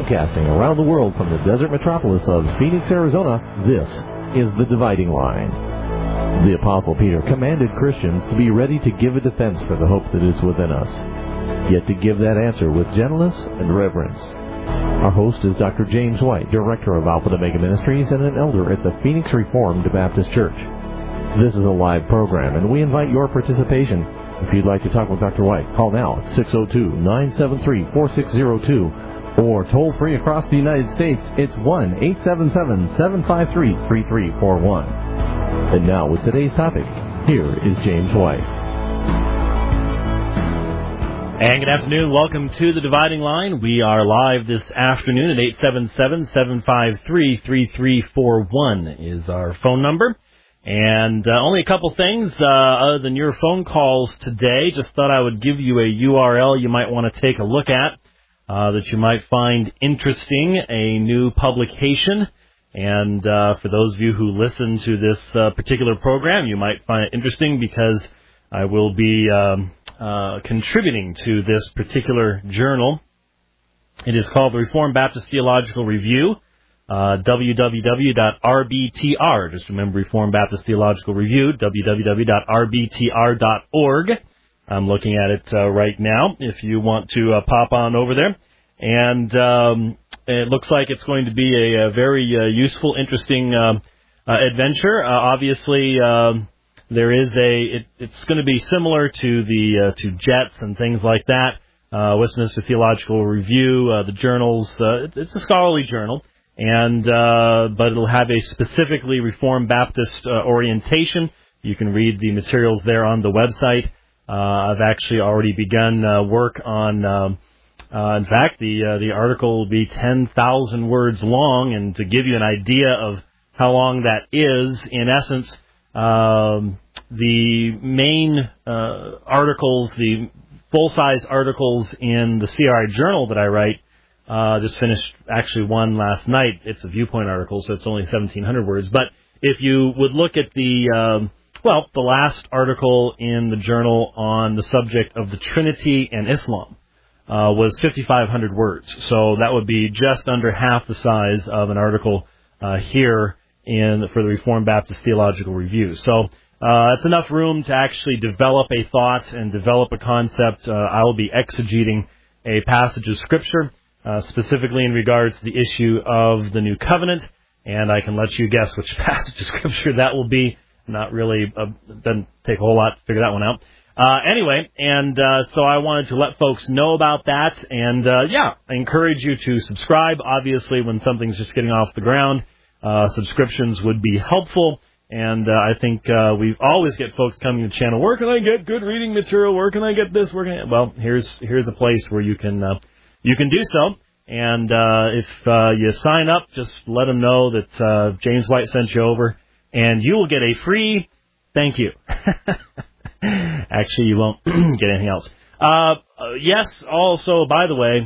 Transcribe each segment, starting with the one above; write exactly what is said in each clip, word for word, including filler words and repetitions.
Broadcasting around the world from the desert metropolis of Phoenix, Arizona, this is The Dividing Line. The Apostle Peter commanded Christians to be ready to give a defense for the hope that is within us, yet to give that answer with gentleness and reverence. Our host is Doctor James White, Director of Alpha Omega Ministries and an elder at the Phoenix Reformed Baptist Church. This is a live program, and we invite your participation. If you'd like to talk with Doctor White, call now at six oh two, nine seven three, four six oh two, or toll free across the United States, it's one eight seven seven, seven five three, three three four one. And now with today's topic, here is James White. And good afternoon. Welcome to The Dividing Line. We are live this afternoon at eight seven seven, seven five three, three three four one is our phone number. And uh, only a couple things uh, other than your phone calls today. Just thought I would give you a U R L you might want to take a look at uh, that you might find interesting, a new publication. And uh, for those of you who listen to this uh, particular program, you might find it interesting because I will be um, uh, contributing to this particular journal. It is called the Reformed Baptist Theological Review. Uh, w w w dot r b t r. Just remember Reformed Baptist Theological Review, w w w dot r b t r dot org. I'm looking at it uh, right now if you want to uh, pop on over there. And um, it looks like it's going to be a, a very uh, useful, interesting uh, uh, adventure. Uh, obviously, uh, there is a, it, it's going to be similar to the uh, to JETS and things like that. Uh, Westminster Theological Review, uh, the journals, uh, it, it's a scholarly journal. And uh, but it'll have a specifically Reformed Baptist uh, orientation. You can read the materials there on the website. Uh, I've actually already begun uh, work on. Um, uh, in fact, the uh, the article will be ten thousand words long, and to give you an idea of how long that is, in essence, um, the main uh, articles, the full-size articles in the C R I Journal that I write. Uh, just finished actually one last night. It's a Viewpoint article, so it's only seventeen hundred words. But if you would look at the, um, well, the last article in the journal on the subject of the Trinity and Islam uh, was fifty-five hundred words. So that would be just under half the size of an article uh, here in for the Reformed Baptist Theological Review. So uh, it's enough room to actually develop a thought and develop a concept. Uh, I will be exegeting a passage of Scripture. Uh, specifically in regards to the issue of the New Covenant, and I can let you guess which passage of Scripture that will be. Not really, uh, doesn't take a whole lot to figure that one out. Uh, anyway, and uh, so I wanted to let folks know about that, and uh, yeah, I encourage you to subscribe. Obviously, when something's just getting off the ground, uh, subscriptions would be helpful, and uh, I think uh, we always get folks coming to the channel, where can I get good reading material, where can I get this, where can I... Well, here's, here's a place where you can... Uh, You can do so, and uh, if uh, you sign up, just let them know that uh, James White sent you over, and you will get a free thank you. Actually, you won't get anything else. Uh, yes, also, by the way,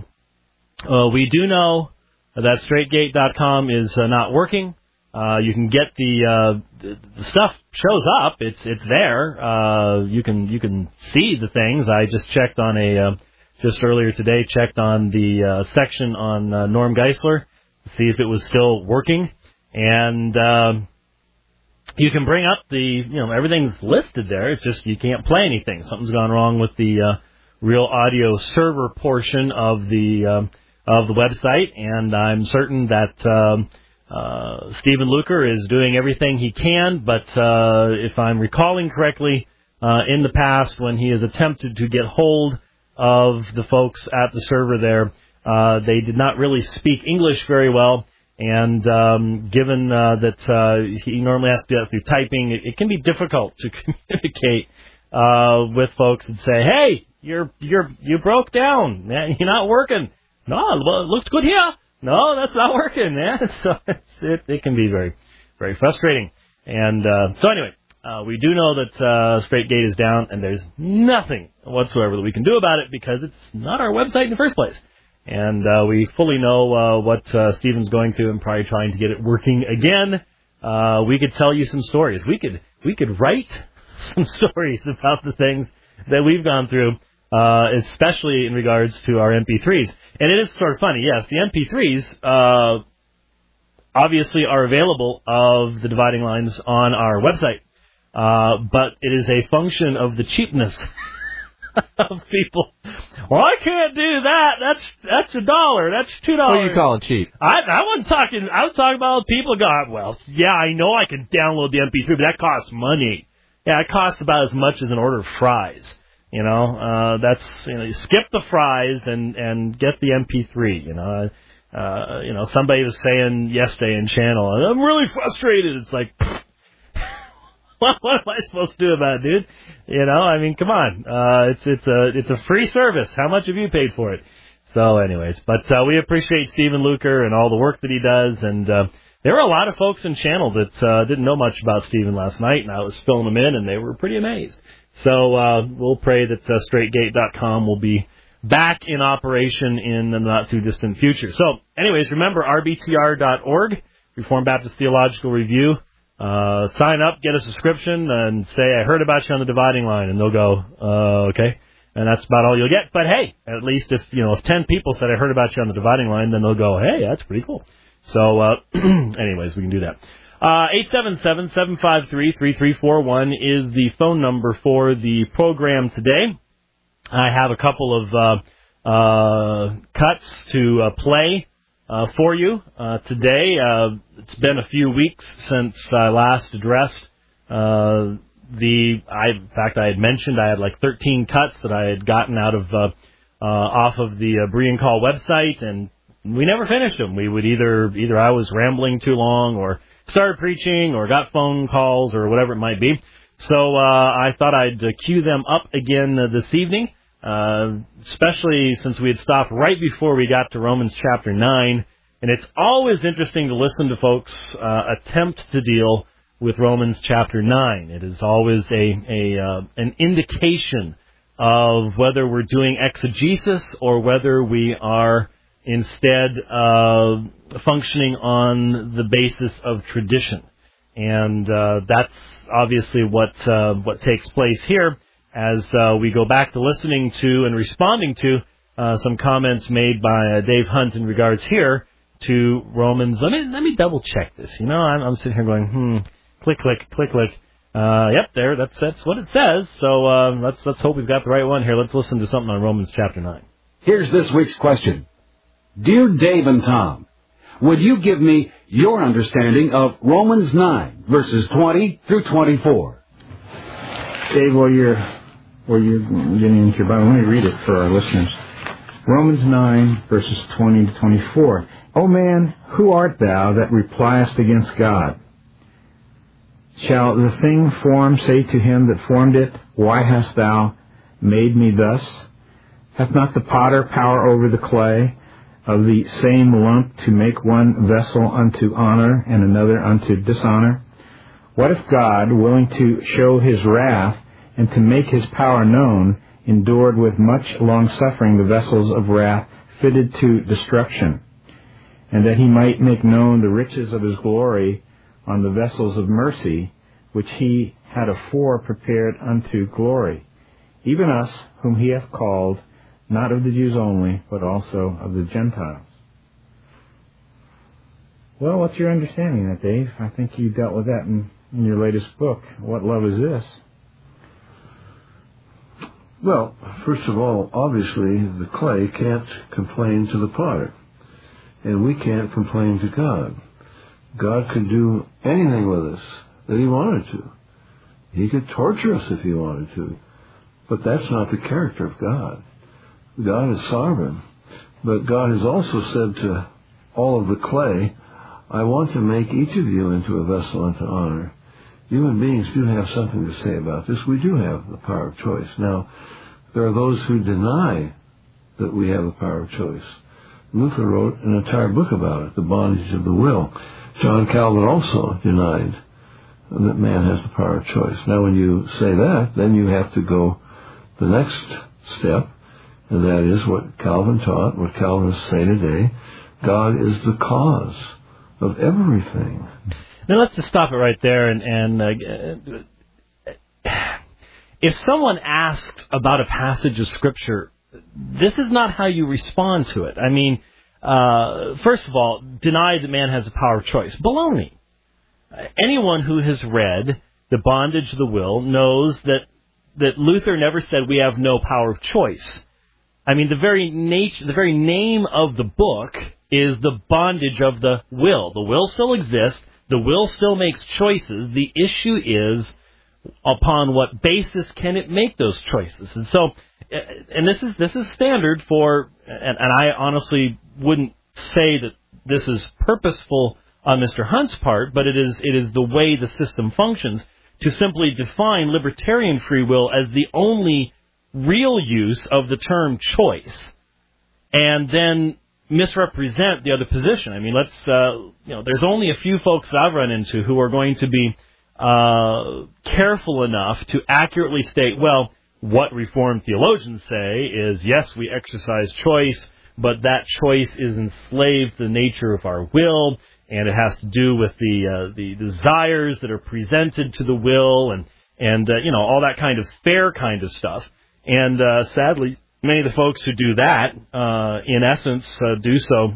uh, we do know that straight gate dot com is uh, not working. Uh, you can get the, uh, the the stuff shows up. It's it's there. Uh, you can you can see the things. I just checked on a... Uh, Just earlier today, checked on the uh, section on uh, Norm Geisler to see if it was still working. And um, you can bring up the, you know, everything's listed there. It's just you can't play anything. Something's gone wrong with the uh, Real Audio server portion of the um, of the website. And I'm certain that um, uh, Stephen Luker is doing everything he can. But uh, if I'm recalling correctly, uh, in the past when he has attempted to get hold of the folks at the server there, uh, they did not really speak English very well, and um, given uh, that uh, he normally has to do that through typing, it, it can be difficult to communicate uh, with folks and say, "Hey, you're you're you broke down, man. You're not working. No, well, it looks good here. No, that's not working, man." So it's, it it can be very very frustrating. And uh, so anyway. Uh, we do know that uh, Straight Gate is down, and there's nothing whatsoever that we can do about it because it's not our website in the first place. And uh, we fully know uh, what uh, Stephen's going through and probably trying to get it working again. Uh, we could tell you some stories. We could we could write some stories about the things that we've gone through uh, especially in regards to our M P threes. And it is sort of funny, yes, the M P threes uh, obviously are available of the Dividing Lines on our website, uh, but it is a function of the cheapness of people. Well, I can't do that. That's that's a dollar. That's two dollars. What are you calling cheap? I, I wasn't talking. I was talking about people going, well, yeah, I know I can download the M P three, but that costs money. Yeah, it costs about as much as an order of fries. You know, uh, that's you know, you skip the fries and and get the M P three. You know, uh, you know, somebody was saying yesterday in channel, I'm really frustrated. It's like. What, what am I supposed to do about it, dude? You know, I mean, come on. Uh, it's it's a it's a free service. How much have you paid for it? So, anyways, but uh, we appreciate Stephen Luker and all the work that he does. And uh, there were a lot of folks in channel that uh, didn't know much about Stephen last night, and I was filling them in, and they were pretty amazed. So uh, we'll pray that uh, straight gate dot com will be back in operation in the not too distant future. So, anyways, remember R B T R dot org, Reformed Baptist Theological Review. Uh, sign up, get a subscription, and say, I heard about you on the Dividing Line, and they'll go, uh, okay. And that's about all you'll get. But hey, at least if, you know, if ten people said, I heard about you on the Dividing Line, then they'll go, hey, that's pretty cool. So, uh, anyways, we can do that. Uh, eight seven seven, seven five three, three three four one is the phone number for the program today. I have a couple of, uh, uh, cuts to uh, play. Uh, for you uh, today. Uh, it's been a few weeks since I last addressed uh, the. I, in fact, I had mentioned I had like thirteen cuts that I had gotten out of uh, uh, off of the uh, Berean Call website, and we never finished them. We would either either I was rambling too long, or started preaching, or got phone calls, or whatever it might be. So uh, I thought I'd uh, cue them up again uh, this evening. Uh, especially since we had stopped right before we got to Romans chapter nine. And it's always interesting to listen to folks uh, attempt to deal with Romans chapter nine. It is always a, a uh, an indication of whether we're doing exegesis or whether we are instead uh, functioning on the basis of tradition. And uh, that's obviously what uh, what takes place here. As uh, we go back to listening to and responding to uh, some comments made by uh, Dave Hunt in regards here to Romans. Let me let me double check this. You know, I'm, I'm sitting here going, hmm, click, click, click, click. Uh, yep, there. That's that's what it says. So uh, let's let's hope we've got the right one here. Let's listen to something on Romans chapter nine. Here's this week's question, dear Dave and Tom. Would you give me your understanding of Romans nine verses twenty through twenty-four? Dave, while you're Well, you're getting into your Bible. Let me read it for our listeners. Romans nine, verses twenty to twenty-four. O man, who art thou that repliest against God? Shall the thing formed say to him that formed it, Why hast thou made me thus? Hath not the potter power over the clay of the same lump to make one vessel unto honor and another unto dishonor? What if God, willing to show his wrath and to make his power known, endured with much long-suffering the vessels of wrath fitted to destruction, and that he might make known the riches of his glory on the vessels of mercy, which he had afore prepared unto glory, even us whom he hath called, not of the Jews only, but also of the Gentiles. Well, what's your understanding of that, Dave? I think you dealt with that in, in your latest book. What love is this? Well, first of all, obviously, the clay can't complain to the potter, and we can't complain to God. God could do anything with us that he wanted to. He could torture us if he wanted to, but that's not the character of God. God is sovereign, but God has also said to all of the clay, I want to make each of you into a vessel unto honor. Human beings do have something to say about this. We do have the power of choice. Now, there are those who deny that we have the power of choice. Luther wrote an entire book about it, The Bondage of the Will. John Calvin also denied that man has the power of choice. Now, when you say that, then you have to go the next step, and that is what Calvin taught, what Calvinists say today. God is the cause of everything. Now let's just stop it right there, and, and uh, if someone asks about a passage of Scripture, this is not how you respond to it. I mean, uh, first of all, deny that man has the power of choice. Baloney. Anyone who has read The Bondage of the Will knows that that Luther never said we have no power of choice. I mean, the very nature, the very name of the book is The Bondage of the Will. The will still exists. The will still makes choices. The issue is upon what basis can it make those choices. And so, and this is this is standard for, and, and I honestly wouldn't say that this is purposeful on Mister Hunt's part, but it is it is the way the system functions to simply define libertarian free will as the only real use of the term choice, and then misrepresent the other position. I mean, let's uh, you know, there's only a few folks that I've run into who are going to be uh, careful enough to accurately state, well, what Reformed theologians say is, yes, we exercise choice, but that choice is enslaved to the nature of our will, and it has to do with the uh, the desires that are presented to the will, and and uh, you know, all that kind of fair kind of stuff. And uh, sadly, many of the folks who do that, uh, in essence, uh, do so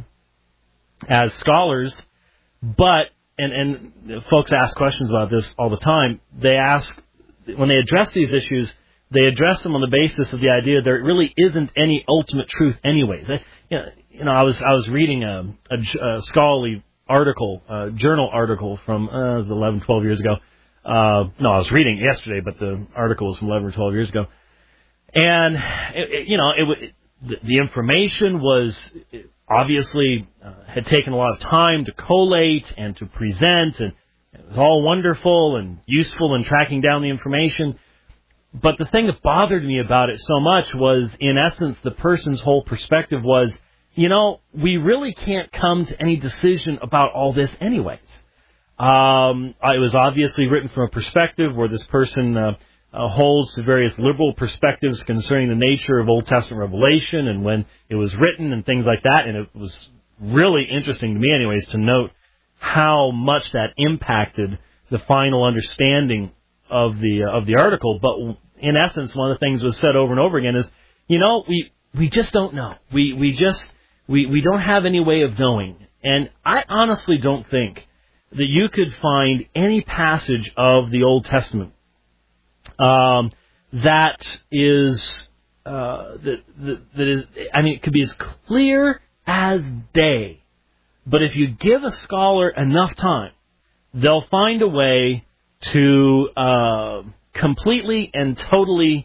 as scholars. But and and folks ask questions about this all the time. They ask, when they address these issues, they address them on the basis of the idea there really isn't any ultimate truth, anyways. They, you know, you know, I was I was reading a, a, a scholarly article, uh, journal article from uh, it was eleven, twelve years ago. Uh, no, I was reading it yesterday, but the article was from eleven or twelve years ago. And, it, it, you know, it, it, the, the information was obviously uh, had taken a lot of time to collate and to present, and it was all wonderful and useful in tracking down the information. But the thing that bothered me about it so much was, in essence, the person's whole perspective was, you know, we really can't come to any decision about all this anyways. Um, it was obviously written from a perspective where this person uh, uh, holds to various liberal perspectives concerning the nature of Old Testament revelation and when it was written and things like that. And it was really interesting to me anyways to note how much that impacted the final understanding of the uh, of the article. But in essence, one of the things was said over and over again is, you know, we we just don't know. We we just we we don't have any way of knowing. And I honestly don't think that you could find any passage of the Old Testament um, that is uh, that, that that is. I mean, it could be as clear as day. But if you give a scholar enough time, they'll find a way to uh, completely and totally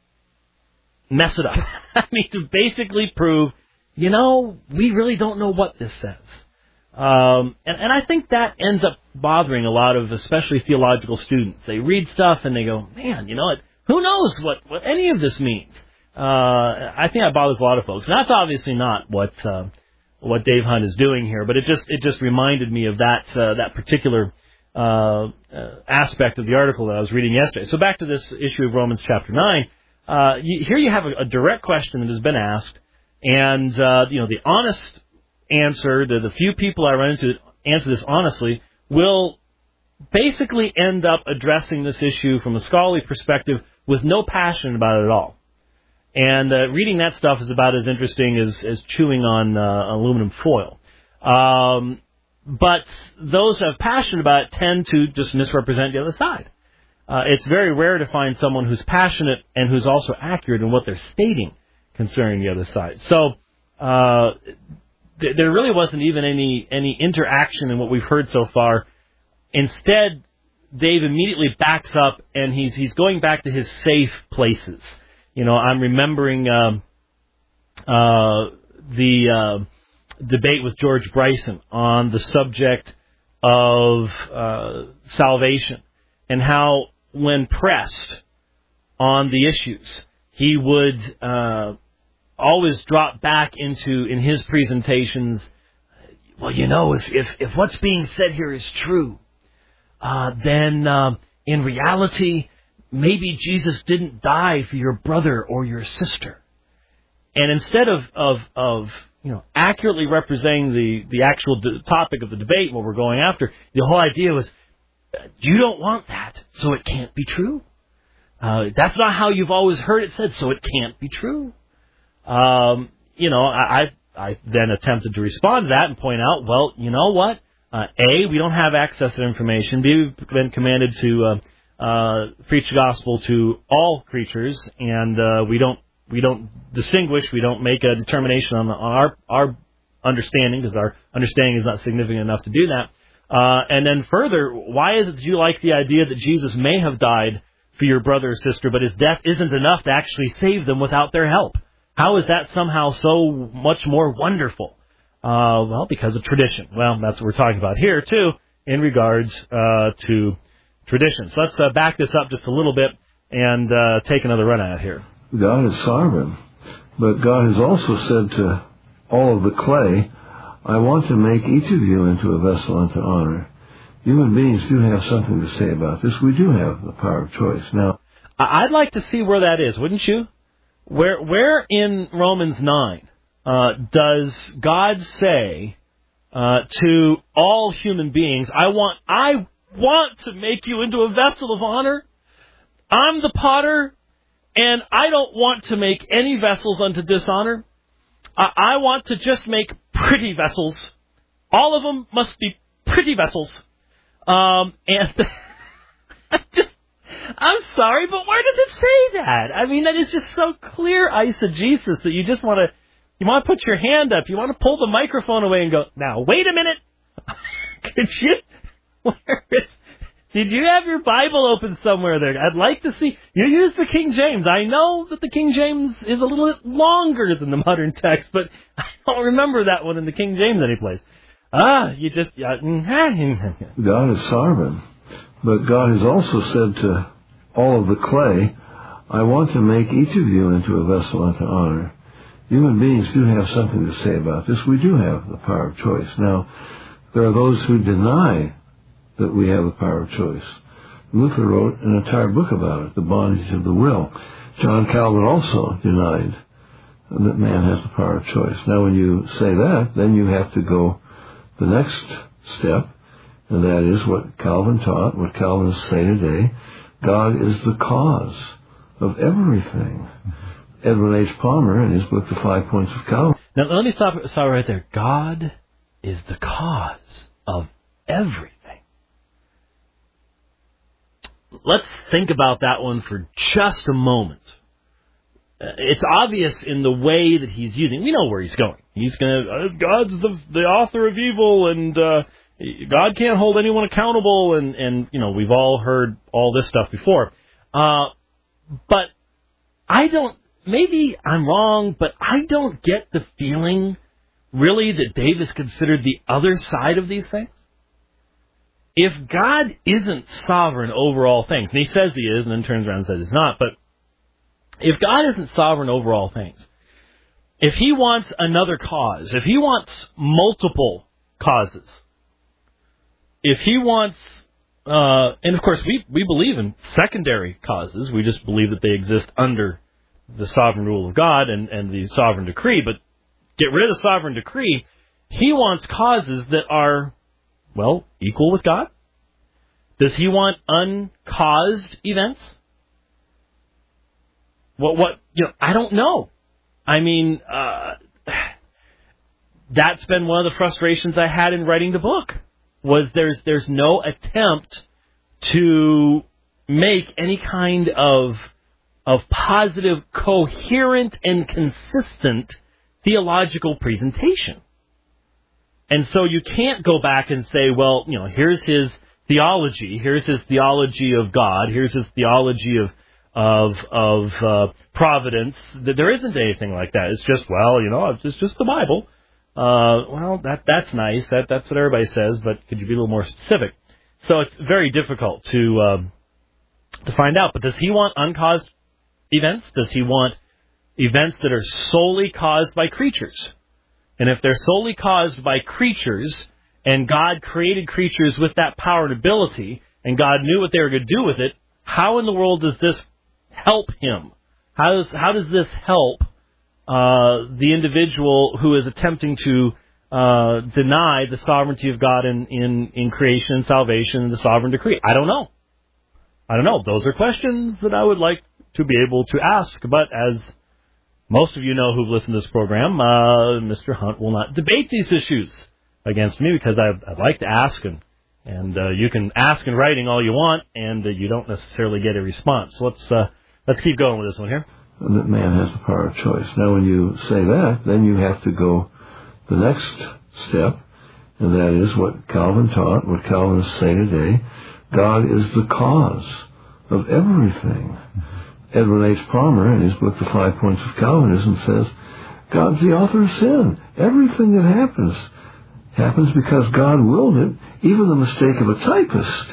mess it up. I mean, to basically prove, you know, we really don't know what this says. Um, and, and I think that ends up bothering a lot of, especially theological students. They read stuff and they go, man, you know, it, who knows what, what any of this means? Uh, I think that bothers a lot of folks. And that's obviously not what uh, what Dave Hunt is doing here, but it just it just reminded me of that uh, that particular Uh, uh, aspect of the article that I was reading yesterday. So back to this issue of Romans chapter nine. Uh, you, here you have a, a direct question that has been asked, and uh, you know, the honest answer, the, the few people I run into answer this honestly, will basically end up addressing this issue from a scholarly perspective with no passion about it at all. And uh, reading that stuff is about as interesting as, as chewing on uh, aluminum foil. Um, But those who have passion about it tend to just misrepresent the other side. Uh, it's very rare to find someone who's passionate and who's also accurate in what they're stating concerning the other side. So uh, th- there really wasn't even any, any interaction in what we've heard so far. Instead, Dave immediately backs up and he's he's going back to his safe places. You know, I'm remembering um, uh, the Uh, debate with George Bryson on the subject of uh, salvation and how, when pressed on the issues, he would uh, always drop back into, in his presentations, well, you know, if if, if what's being said here is true, uh, then uh, in reality, maybe Jesus didn't die for your brother or your sister. And instead of of, of you know, accurately representing the, the actual d- topic of the debate, what we're going after, the whole idea was, you don't want that, so it can't be true. Uh, that's not how you've always heard it said, so it can't be true. Um, you know, I, I I then attempted to respond to that and point out, well, you know what? Uh, A, we don't have access to information. B, we've been commanded to uh, uh, preach the gospel to all creatures, and uh, we don't we don't distinguish. We don't make a determination on, the, on our our understanding, because our understanding is not significant enough to do that. Uh, and then further, why is it that you like the idea that Jesus may have died for your brother or sister, but his death isn't enough to actually save them without their help? How is that somehow so much more wonderful? Uh, well, because of tradition. Well, that's what we're talking about here, too, in regards uh, to tradition. So let's uh, back this up just a little bit and uh, take another run at it here. God is sovereign, but God has also said to all of the clay, I want to make each of you into a vessel unto honor. Human beings do have something to say about this. We do have the power of choice. Now, I'd like to see where that is, wouldn't you? Where, where in Romans nine uh, does God say uh, to all human beings, I want, I want to make you into a vessel of honor. I'm the potter, and I don't want to make any vessels unto dishonor. I, I want to just make pretty vessels. All of them must be pretty vessels. Um, and I just, I'm sorry, but where does it say that? I mean, that is just so clear eisegesis that you just want to, you want to put your hand up, you want to pull the microphone away and go, now, wait a minute. Could you, where is, did you have your Bible open somewhere there? I'd like to see, you use the King James. I know that the King James is a little bit longer than the modern text, but I don't remember that one in the King James anyplace. Ah, you just, uh, God is sovereign, but God has also said to all of the clay, I want to make each of you into a vessel unto honor. Human beings do have something to say about this. We do have the power of choice. Now, there are those who deny that we have the power of choice. Luther wrote an entire book about it, The Bondage of the Will. John Calvin also denied that man has the power of choice. Now, when you say that, then you have to go the next step, and that is what Calvin taught, what Calvinists say today. God is the cause of everything. Edwin H. Palmer, in his book, The Five Points of Calvin. Now, let me stop, stop right there. God is the cause of everything. Let's think about that one for just a moment. It's obvious in the way that he's using. We know where he's going. He's going to, uh, God's the the author of evil, and uh, God can't hold anyone accountable, and, and, you know, we've all heard all this stuff before. Uh, but I don't, maybe I'm wrong, but I don't get the feeling, really, that Dave is considered the other side of these things. If God isn't sovereign over all things, and he says he is, and then turns around and says he's not, but if God isn't sovereign over all things, if he wants another cause, if he wants multiple causes, if he wants, uh, and of course we, we believe in secondary causes, we just believe that they exist under the sovereign rule of God and, and the sovereign decree, but get rid of the sovereign decree, he wants causes that are, well, equal with God. Does he want uncaused events? What, what, you know, I don't know. I mean, uh, that's been one of the frustrations I had in writing the book, was there's, there's no attempt to make any kind of, of positive, coherent, and consistent theological presentation. And so you can't go back and say, well, you know, here's his theology, here's his theology of God, here's his theology of of of uh, providence. There isn't anything like that. It's just, well, you know, it's just the Bible. Uh, well, that that's nice. That that's what everybody says, but could you be a little more specific? So it's very difficult to um, to find out. But does he want uncaused events? Does he want events that are solely caused by creatures? And if they're solely caused by creatures, and God created creatures with that power and ability, and God knew what they were going to do with it, how in the world does this help him? How does how does this help uh, the individual who is attempting to uh, deny the sovereignty of God in, in, in creation and salvation and the sovereign decree? I don't know. I don't know. Those are questions that I would like to be able to ask. But as most of you know who've listened to this program, uh, Mister Hunt will not debate these issues against me because I, I'd like to ask, and, and uh, you can ask in writing all you want, and uh, you don't necessarily get a response. So let's uh, let's keep going with this one here. That man has the power of choice. Now, when you say that, then you have to go the next step, and that is what Calvin taught, what Calvinists say today. God is the cause of everything. Edwin H. Palmer, in his book, The Five Points of Calvinism, says, God's the author of sin. Everything that happens happens because God willed it, even the mistake of a typist.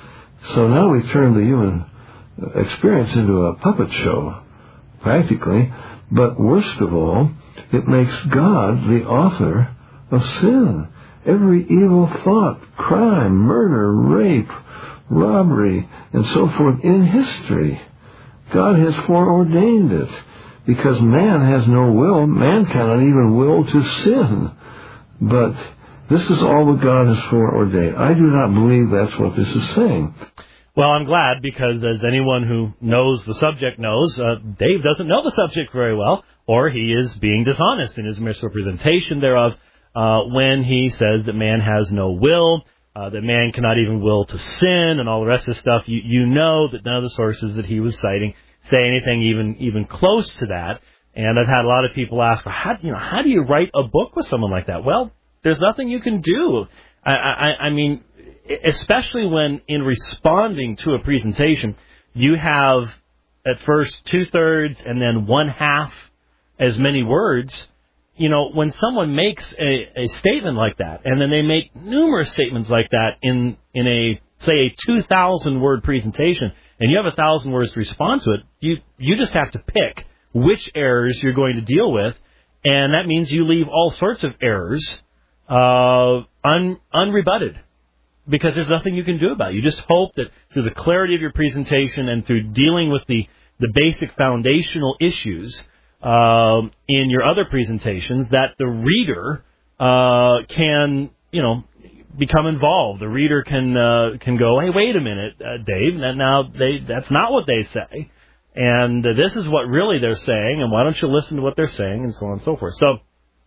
So now we turn the human experience into a puppet show, practically. But worst of all, it makes God the author of sin. Every evil thought, crime, murder, rape, robbery, and so forth in history, God has foreordained it. Because man has no will, man cannot even will to sin. But this is all what God has foreordained. I do not believe that's what this is saying. Well, I'm glad, because as anyone who knows the subject knows, uh, Dave doesn't know the subject very well, or he is being dishonest in his misrepresentation thereof uh, when he says that man has no will, uh, that man cannot even will to sin, and all the rest of the stuff. You, you know that none of the sources that he was citing say anything even even close to that. And I've had a lot of people ask, well, how, you know, how do you write a book with someone like that? Well, there's nothing you can do. I, I, I mean, especially when in responding to a presentation, you have at first two-thirds and then one-half as many words. You know, when someone makes a, a statement like that, and then they make numerous statements like that in, in a, say, a two thousand word presentation, and you have one thousand words to respond to it, you, you just have to pick which errors you're going to deal with, and that means you leave all sorts of errors uh, un, unrebutted, because there's nothing you can do about it. You just hope that through the clarity of your presentation and through dealing with the, the basic foundational issues uh, in your other presentations, that the reader uh, can, you know, become involved. The reader can uh, can go, hey, wait a minute, uh, Dave, now they that's not what they say. And uh, this is what really they're saying, and why don't you listen to what they're saying, and so on and so forth. So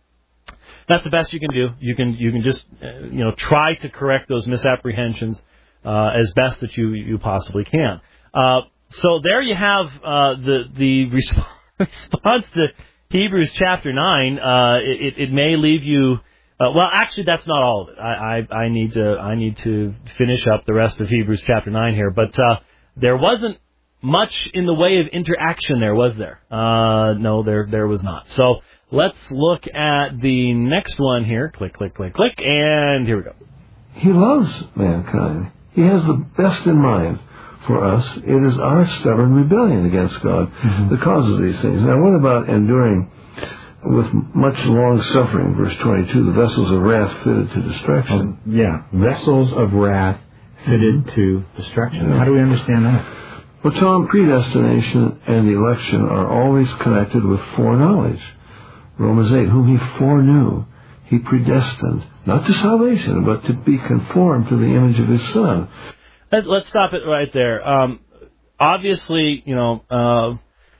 that's the best you can do. You can you can just uh, you know try to correct those misapprehensions uh, as best that you you possibly can. Uh, so there you have uh, the the resp- response to Hebrews chapter nine. Uh, it, it may leave you. Uh, well, actually, that's not all of it. I, I I need to I need to finish up the rest of Hebrews chapter nine here, but uh, there wasn't much in the way of interaction there, was there? Uh, no, there there was not. So let's look at the next one here. Click, click, click, click, and here we go. He loves mankind. He has the best in mind for us. It is our stubborn rebellion against God mm-hmm. that causes these things. Now, what about enduring with much long suffering? Verse twenty-two, the vessels of wrath fitted to destruction. Oh, yeah, vessels of wrath fitted to destruction. How do we understand that? Well, Tom, predestination and election are always connected with foreknowledge. Romans eight, whom he foreknew, he predestined, not to salvation, but to be conformed to the image of his Son. Let's stop it right there. Um, obviously, you know, uh,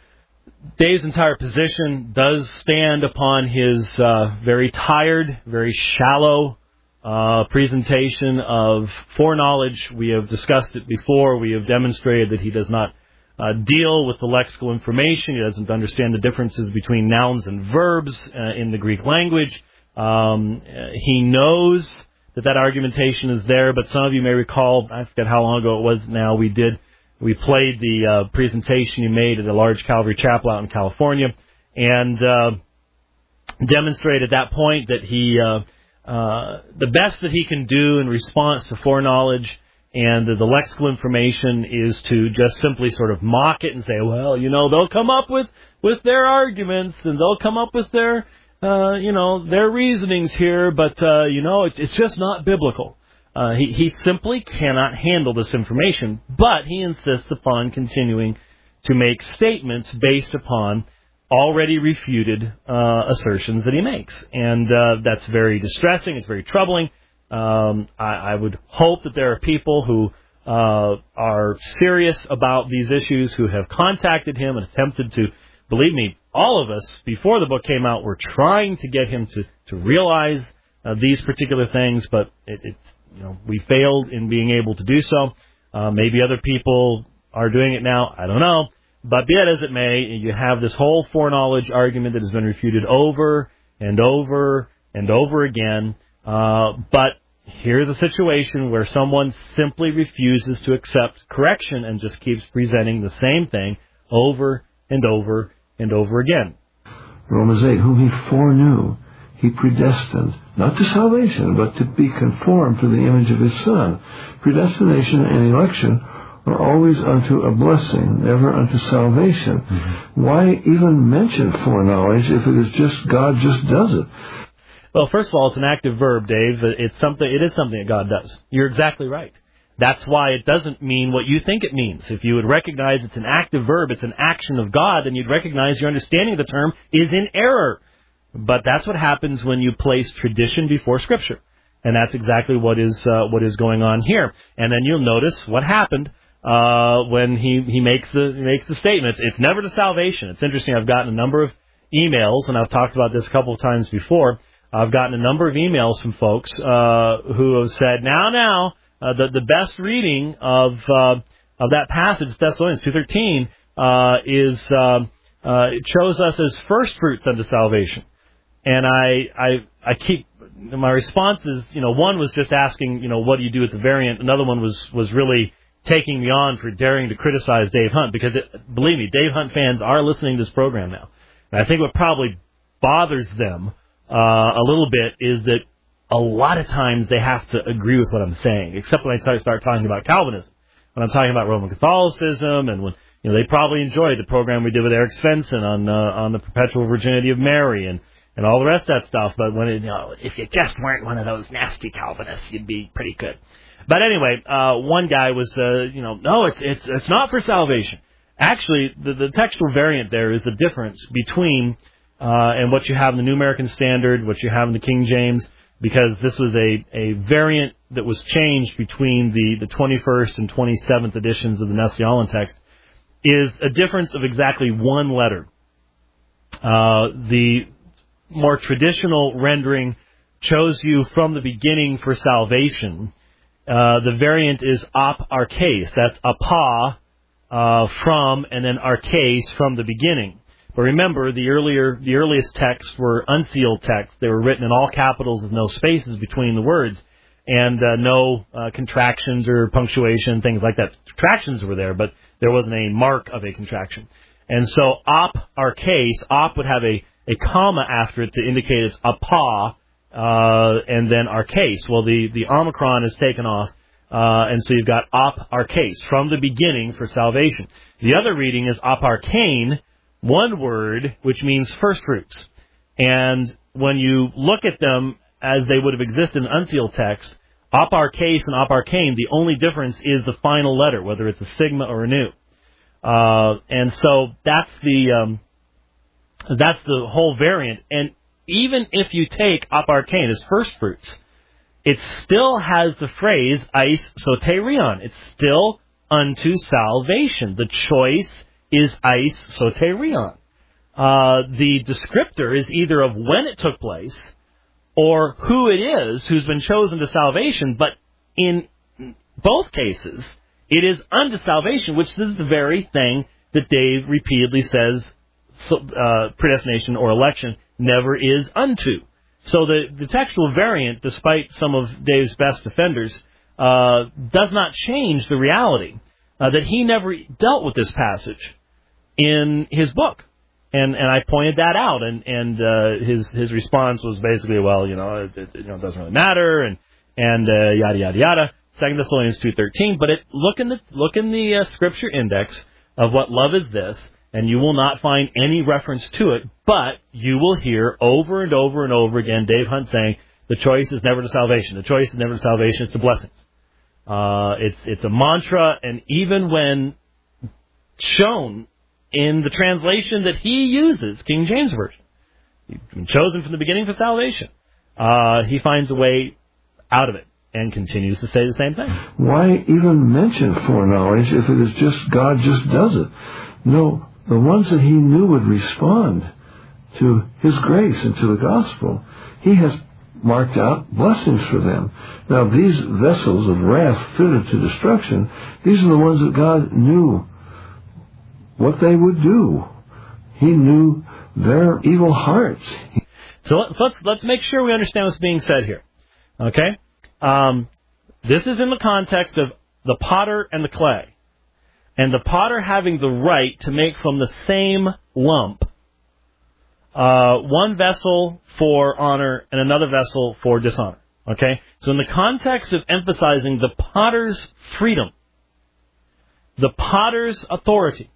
Dave's entire position does stand upon his uh, very tired, very shallow Uh, presentation of foreknowledge. We have discussed it before. We have demonstrated that he does not uh, deal with the lexical information. He doesn't understand the differences between nouns and verbs uh, in the Greek language. Um, he knows that that argumentation is there, but some of you may recall, I forget how long ago it was now, we did, we played the uh, presentation he made at a large Calvary chapel out in California, and uh, demonstrated at that point that he uh, Uh, the best that he can do in response to foreknowledge and the, the lexical information is to just simply sort of mock it and say, well, you know, they'll come up with, with their arguments and they'll come up with their, uh, you know, their reasonings here, but, uh, you know, it, it's just not biblical. Uh, he, he simply cannot handle this information, but he insists upon continuing to make statements based upon already refuted uh, assertions that he makes. And uh, that's very distressing. It's very troubling. Um, I, I would hope that there are people who uh, are serious about these issues, who have contacted him and attempted to, believe me, all of us, before the book came out, were trying to get him to, to realize uh, these particular things, but it, it's, you know, we failed in being able to do so. Uh, maybe other people are doing it now. I don't know. But be that as it may, you have this whole foreknowledge argument that has been refuted over and over and over again. Uh, but here's a situation where someone simply refuses to accept correction and just keeps presenting the same thing over and over and over again. Romans eight, whom he foreknew, he predestined, not to salvation, but to be conformed to the image of his Son. Predestination and election are always unto a blessing, never unto salvation. Mm-hmm. Why even mention foreknowledge if it is just God just does it? Well, first of all, it's an active verb, Dave. It's something. It is something that God does. You're exactly right. That's why it doesn't mean what you think it means. If you would recognize it's an active verb, it's an action of God, then you'd recognize your understanding of the term is in error. But that's what happens when you place tradition before Scripture. And that's exactly what is uh, what is going on here. And then you'll notice what happened uh, when he, he makes the he makes the statement. It's, it's never to salvation. It's interesting. I've gotten a number of emails, and I've talked about this a couple of times before. I've gotten a number of emails from folks uh, who have said, now, now, uh, the, the best reading of uh, of that passage, Thessalonians two thirteen, uh, is uh, uh, it shows us as first fruits unto salvation. And I, I, I keep, my response is, you know, one was just asking, you know, what do you do with the variant? Another one was, was really taking me on for daring to criticize Dave Hunt, because, it, believe me, Dave Hunt fans are listening to this program now. And I think what probably bothers them uh, a little bit is that a lot of times they have to agree with what I'm saying, except when I start, start talking about Calvinism. When I'm talking about Roman Catholicism, and when, you know, they probably enjoyed the program we did with Eric Svensson on, uh, on the perpetual virginity of Mary, and and all the rest of that stuff, but when it, you know, if you just weren't one of those nasty Calvinists, you'd be pretty good. But anyway, uh, one guy was, uh, you know, no, it's it's it's not for salvation. Actually, the, the textual variant there is the difference between uh, and what you have in the New American Standard, what you have in the King James, because this was a, a variant that was changed between the, the twenty-first and twenty-seventh editions of the Nestle-Aland text, is a difference of exactly one letter. Uh, the more traditional rendering chose you from the beginning for salvation. Uh, the variant is op archais. That's apa uh, from, and then archais from the beginning. But remember, the earlier, the earliest texts were unsealed texts. They were written in all capitals with no spaces between the words, and uh, no uh, contractions or punctuation, things like that. Contractions were there, but there wasn't a mark of a contraction. And so op archais, op would have a a comma after it to indicate it's apa, uh, and then archais. Well, the, the omicron is taken off, uh, and so you've got op archais, from the beginning for salvation. The other reading is op archane, one word, which means first fruits. And when you look at them as they would have existed in unsealed text, op archais and op archane, the only difference is the final letter, whether it's a sigma or a nu. Uh, and so that's the... Um, That's the whole variant. And even if you take op archane as first fruits, it still has the phrase eis soterion. It's still unto salvation. The choice is eis soterion. Uh, the descriptor is either of when it took place or who it is who's been chosen to salvation. But in both cases, it is unto salvation, which is the very thing that Dave repeatedly says So, uh, predestination or election never is unto. So the, the textual variant, despite some of Dave's best defenders, uh, does not change the reality uh, that he never dealt with this passage in his book. And and I pointed that out, and and uh, his his response was basically, well, you know, it, it, you know, it doesn't really matter, and and uh, yada yada yada. Second Thessalonians two thirteen, but it, look in the look in the uh, scripture index of what love is this. And you will not find any reference to it, but you will hear over and over and over again Dave Hunt saying, the choice is never to salvation. The choice is never to salvation, it's to blessings. Uh, it's, it's a mantra, and even when shown in the translation that he uses, King James Version, you've been chosen from the beginning for salvation, uh, he finds a way out of it. and continues to say the same thing. Why even mention foreknowledge if it is just God just does it? No, the ones that he knew would respond to his grace and to the gospel, he has marked out blessings for them. Now, these vessels of wrath fitted to destruction, these are the ones that God knew what they would do. He knew their evil hearts. So let's let's make sure we understand what's being said here. Okay? Um, this is in the context of the potter and the clay. And the potter having the right to make from the same lump uh, one vessel for honor and another vessel for dishonor. Okay? So in the context of emphasizing the potter's freedom, the potter's authority,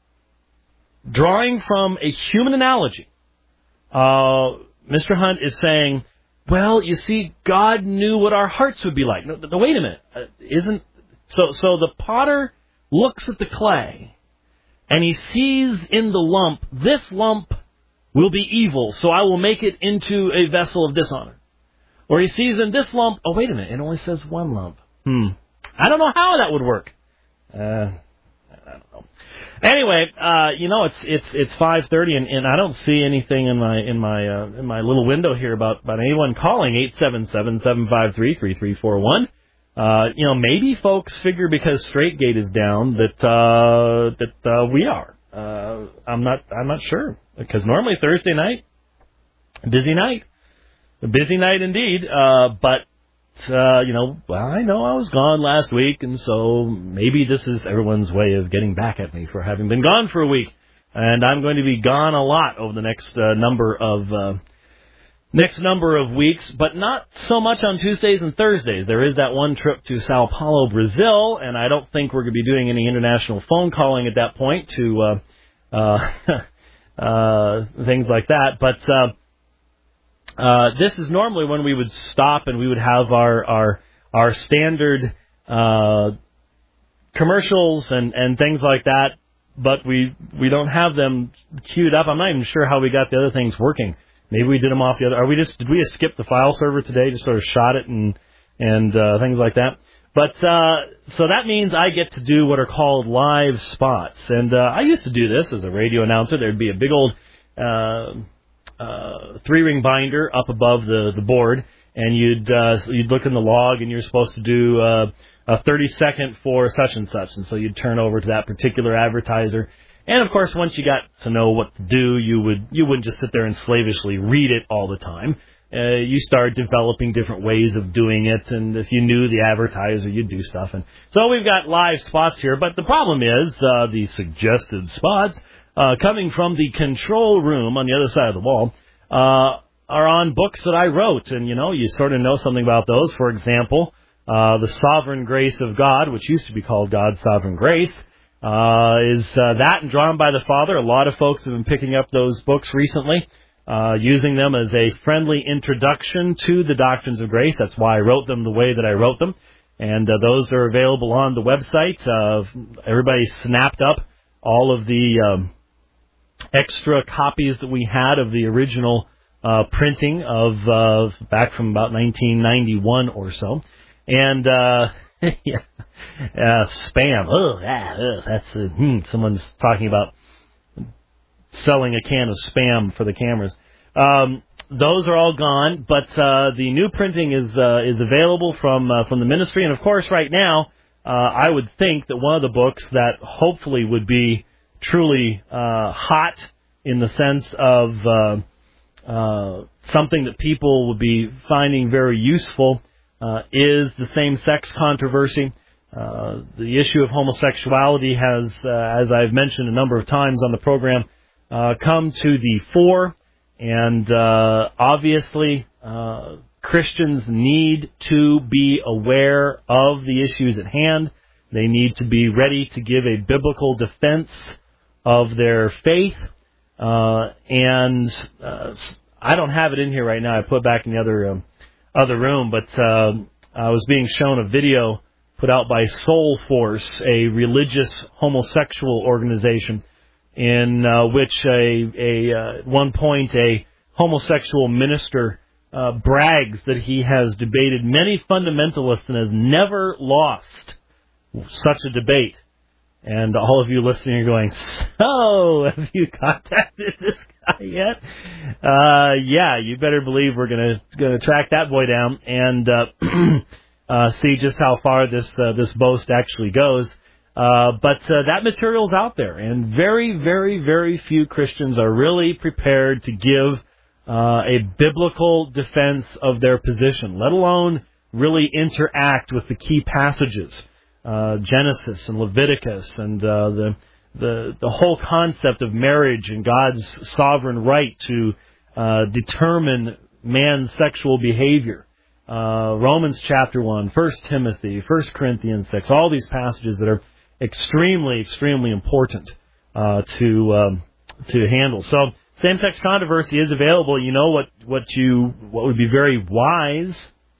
drawing from a human analogy, uh, Mister Hunt is saying, well, you see, God knew what our hearts would be like. No, no wait a minute. Uh, isn't so? So the potter looks at the clay, and he sees in the lump, this lump will be evil, so I will make it into a vessel of dishonor. Or he sees in this lump, oh, wait a minute, it only says one lump. Hmm. I don't know how that would work. Uh, I don't know. Anyway, uh, you know, it's it's it's five thirty, and, and I don't see anything in my in my uh, in my little window here about, about anyone calling eight seven seven, seven five three, three three four one. Uh, you know, maybe folks figure because Straightgate is down that uh, that uh, we are. Uh, I'm not. I'm not sure because normally Thursday night, busy night, a busy night indeed. Uh, but uh, you know, well, I know I was gone last week, and so maybe this is everyone's way of getting back at me for having been gone for a week. And I'm going to be gone a lot over the next uh, number of. Uh, Next number of weeks, but not so much on Tuesdays and Thursdays. There is that one trip to Sao Paulo, Brazil, and I don't think we're going to be doing any international phone calling at that point to uh, uh, uh, things like that. But uh, uh, this is normally when we would stop and we would have our our our standard uh, commercials and, and things like that. But we we don't have them queued up. I'm not even sure how we got the other things working. Maybe we did them off the other. Are we just did we just skip the file server today? Just sort of shot it and and uh, things like that. But uh, so that means I get to do what are called live spots. And uh, I used to do this as a radio announcer. There'd be a big old uh, uh, three ring binder up above the the board, and you'd uh, you'd look in the log, and you're supposed to do uh, a thirty second for such and such, and so you'd turn over to that particular advertiser. And of course, once you got to know what to do, you would you wouldn't just sit there and slavishly read it all the time. Uh, you start developing different ways of doing it, and if you knew the advertiser, you'd do stuff. And so we've got live spots here, but the problem is uh, the suggested spots uh, coming from the control room on the other side of the wall uh, are on books that I wrote, and you know you sort of know something about those. For example, uh, The Sovereign Grace of God, which used to be called God's Sovereign Grace. Uh, is uh, that and Drawn by the Father. A lot of folks have been picking up those books recently, uh, using them as a friendly introduction to the doctrines of grace. That's why I wrote them the way that I wrote them. And uh, those are available on the website. Uh, everybody snapped up all of the um, extra copies that we had of the original uh, printing of uh, back from about nineteen ninety-one or so. And uh yeah, uh, spam. Oh, ah, ugh, that's uh, hmm, someone's talking about selling a can of spam for the cameras. Um, those are all gone, but uh, the new printing is uh, is available from uh, from the ministry, and of course, right now, uh, I would think that one of the books that hopefully would be truly uh, hot in the sense of uh, uh, something that people would be finding very useful. Uh, is the same-sex controversy. Uh, the issue of homosexuality has, uh, as I've mentioned a number of times on the program, uh, come to the fore, and uh, obviously uh, Christians need to be aware of the issues at hand. They need to be ready to give a biblical defense of their faith, uh, and uh, I don't have it in here right now. I put it back in the other um, other room, but uh, I was being shown a video put out by Soul Force, a religious homosexual organization, in uh, which a, a uh, at one point a homosexual minister uh, brags that he has debated many fundamentalists and has never lost such a debate. And all of you listening are going, so, have you contacted this guy yet? Uh, yeah, you better believe we're going to going to track that boy down and uh, uh, see just how far this uh, this boast actually goes. Uh, but uh, that material's out there, and very, very, very few Christians are really prepared to give uh, a biblical defense of their position, let alone really interact with the key passages. Uh, Genesis and Leviticus and uh, the the the whole concept of marriage and God's sovereign right to uh, determine man's sexual behavior. Uh, Romans chapter one, First Timothy, First Corinthians six, all these passages that are extremely, extremely important uh, to um, to handle. So same-sex controversy is available. You know what what you what would be very wise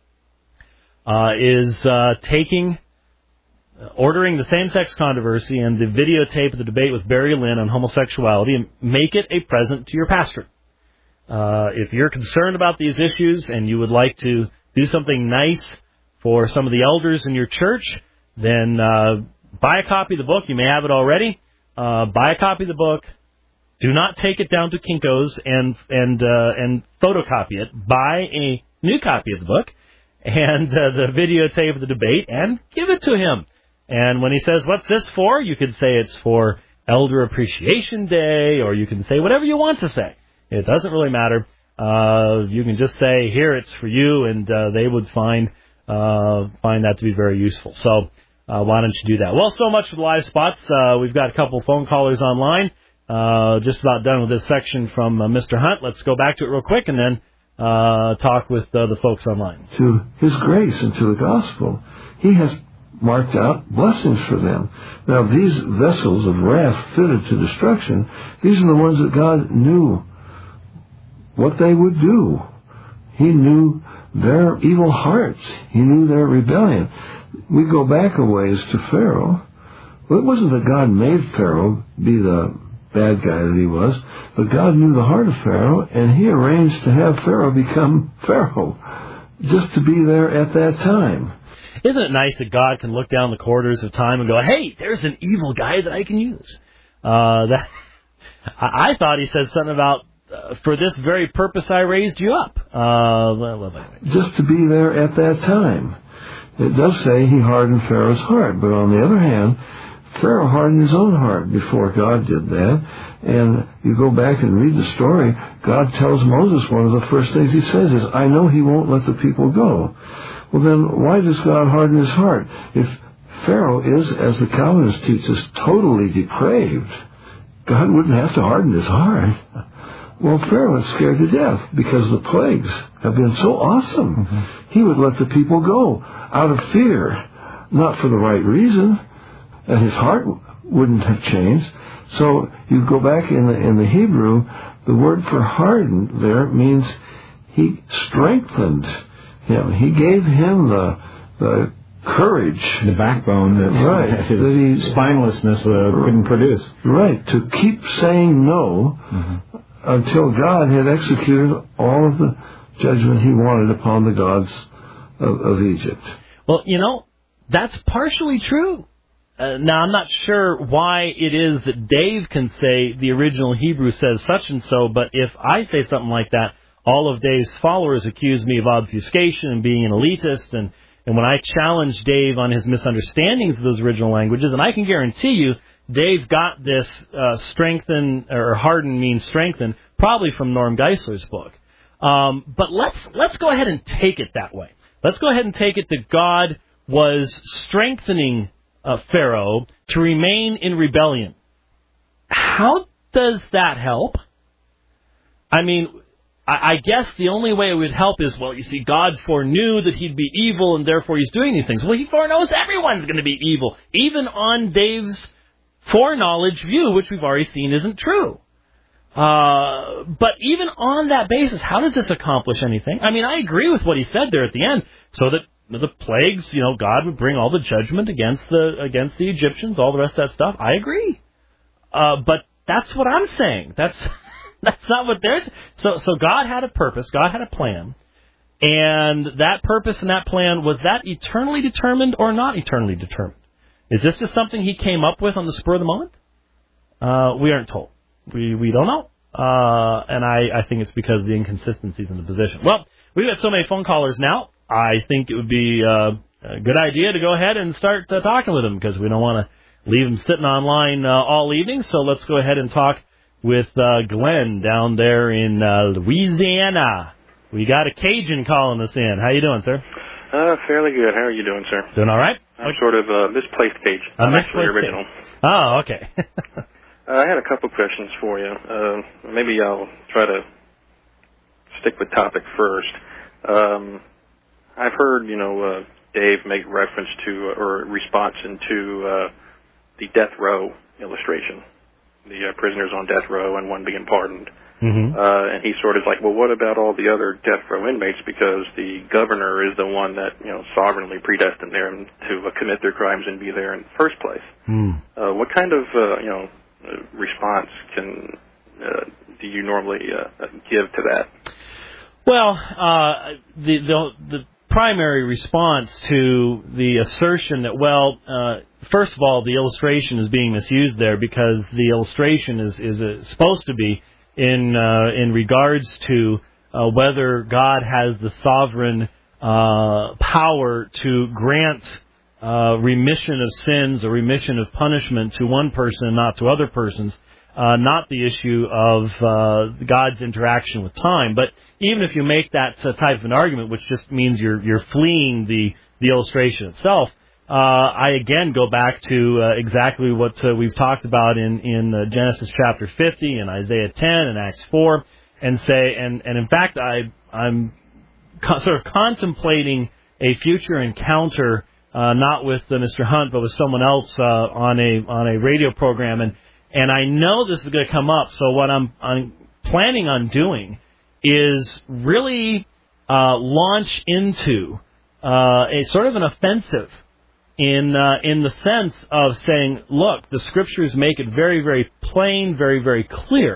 uh, is uh, taking. ordering the same-sex controversy and the videotape of the debate with Barry Lynn on homosexuality and make it a present to your pastorate. Uh, if you're concerned about these issues and you would like to do something nice for some of the elders in your church, then uh, buy a copy of the book. You may have it already. Uh, buy a copy of the book. Do not take it down to Kinko's and and uh, and photocopy it. Buy a new copy of the book and uh, the videotape of the debate and give it to him. And when he says, what's this for? You could say it's for Elder Appreciation Day, or you can say whatever you want to say. It doesn't really matter. Uh, you can just say, here, it's for you, and uh, they would find uh, find that to be very useful. So uh, why don't you do that? Well, so much for the live spots. Uh, we've got a couple phone callers online. Uh, just about done with this section from uh, Mister Hunt. Let's go back to it real quick and then uh, talk with uh, the folks online. To His grace and to the gospel, He has marked out blessings for them. Now, these vessels of wrath fitted to destruction, these are the ones that God knew what they would do. He knew their evil hearts. He knew their rebellion. We go back a ways to Pharaoh. Well, it wasn't that God made Pharaoh be the bad guy that he was, but God knew the heart of Pharaoh, and He arranged to have Pharaoh become Pharaoh, just to be there at that time. Isn't it nice that God can look down the corridors of time and go, hey, there's an evil guy that I can use? Uh, that I, I thought He said something about, uh, for this very purpose I raised you up. Uh, well, well, anyway. Just to be there at that time. It does say He hardened Pharaoh's heart, but on the other hand, Pharaoh hardened his own heart before God did that. And you go back and read the story, God tells Moses one of the first things He says is, I know He won't let the people go. Well, then, why does God harden His heart? If Pharaoh is, as the Calvinists teach us, totally depraved, God wouldn't have to harden his heart. Well, Pharaoh is scared to death because the plagues have been so awesome. Mm-hmm. He would let the people go out of fear, not for the right reason, and his heart wouldn't have changed. So you go back in the, in the Hebrew, the word for hardened there means He strengthened him. He gave him the the courage, the backbone that, right, that his that he, spinelessness uh, couldn't produce. Right, to keep saying no mm-hmm. until God had executed all of the judgment He wanted upon the gods of, of Egypt. Well, you know, that's partially true. Uh, now, I'm not sure why it is that Dave can say the original Hebrew says such and so, but if I say something like that, all of Dave's followers accuse me of obfuscation and being an elitist, and, and when I challenge Dave on his misunderstandings of those original languages, and I can guarantee you Dave got this uh, strengthen, or harden means strengthen, probably from Norm Geisler's book. Um, but let's let's go ahead and take it that way. Let's go ahead and take it that God was strengthening uh, Pharaoh to remain in rebellion. How does that help? I mean, I guess the only way it would help is, well, you see, God foreknew that he'd be evil, and therefore He's doing these things. Well, He foreknows everyone's going to be evil, even on Dave's foreknowledge view, which we've already seen isn't true. Uh, but even on that basis, how does this accomplish anything? I mean, I agree with what he said there at the end, so that the plagues, you know, God would bring all the judgment against the against the Egyptians, all the rest of that stuff. I agree. Uh, but that's what I'm saying. That's... That's not what there's. So, so God had a purpose. God had a plan And that purpose and that plan, was that eternally determined or not eternally determined? Is this just something he came up with on the spur of the moment? Uh, we aren't told. We we don't know. Uh, and I, I think it's because of the inconsistencies in the position. Well, we've got so many phone callers now, I think it would be uh, a good idea to go ahead and start uh, talking with them, because we don't want to leave them sitting online uh, all evening. So let's go ahead and talk with uh, Glenn down there in uh, Louisiana. We got a Cajun calling us in. How you doing, sir? Uh, fairly good. How are you doing, sir? Doing all right? I'm sort of a uh, misplaced Cajun. I'm actually original. Cajun. Oh, okay. uh, I had a couple questions for you. Uh, maybe I'll try to stick with topic first. Um, I've heard, you know, uh, Dave make reference to uh, or response into uh, the death row illustration, the uh, prisoners on death row and one being pardoned. Mm-hmm. Uh, and he sort of like, well, what about all the other death row inmates? Because the governor is the one that, you know, sovereignly predestined them to uh, commit their crimes and be there in the first place. Mm. Uh, what kind of, uh, you know, uh, response can uh, do you normally uh, give to that? Well, uh, the, the the primary response to the assertion that, well, uh, first of all, the illustration is being misused there, because the illustration is is uh, supposed to be in uh, in regards to uh, whether God has the sovereign uh, power to grant uh, remission of sins or remission of punishment to one person and not to other persons, uh, not the issue of uh, God's interaction with time. But even if you make that uh, type of an argument, which just means you're you're fleeing the, the illustration itself, Uh, I again go back to uh, exactly what uh, we've talked about in in uh, Genesis chapter fifty and Isaiah ten and Acts four, and say, and, and in fact, I I'm co- sort of contemplating a future encounter, uh, not with uh, Mister Hunt, but with someone else uh, on a on a radio program, and and I know this is going to come up. So what I'm I'm planning on doing is really uh, launch into uh, a sort of an offensive. In uh, in the sense of saying, look, the Scriptures make it very, very plain, very, very clear